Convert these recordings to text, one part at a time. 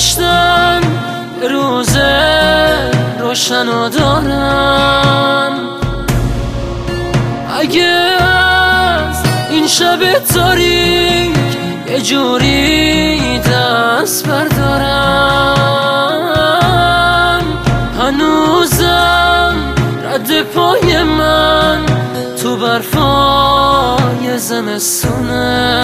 گذاشتن روز روشن و دارم. اگه از این شب تاریک یه جوری دست بردارم، هنوزم رد پای من تو برفای زمستونه.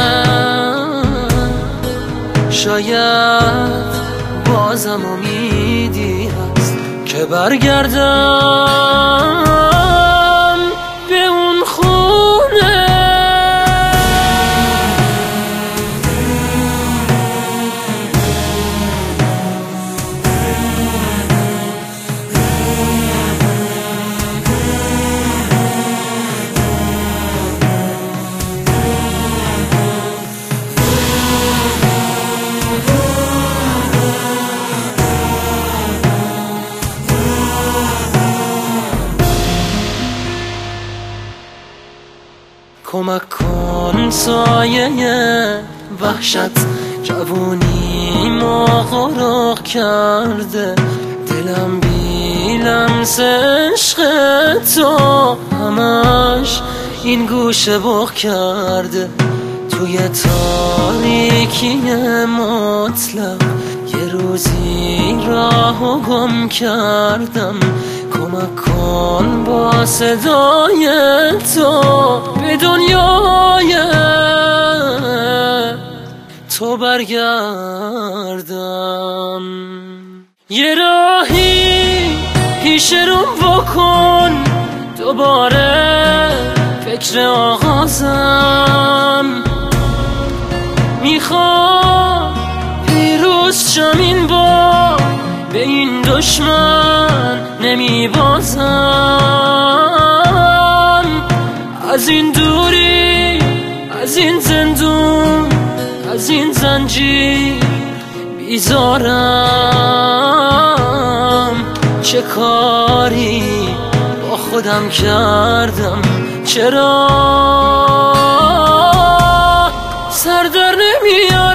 شاید بازم امیدی هست که برگردم به اون خونه. کمک کن سایه وحشت جوونی ما غرق کرده، دلم بی لمس عشق تو همش این گوشه بغ کرده. توی تاریکی مطلق یه روزی راهو گم کردم. کمک کن با صدای تو به دنیای تو برگردم. یه راهی پیش روم بکن دوباره فکر آغازم. میخوام پیروز شم این بار، به این دشمن نمیبازم. از این دوری، از این زندون، از این زنجیر بیزارم. چه کاری با خودم کردم، چرا سر در نمیاد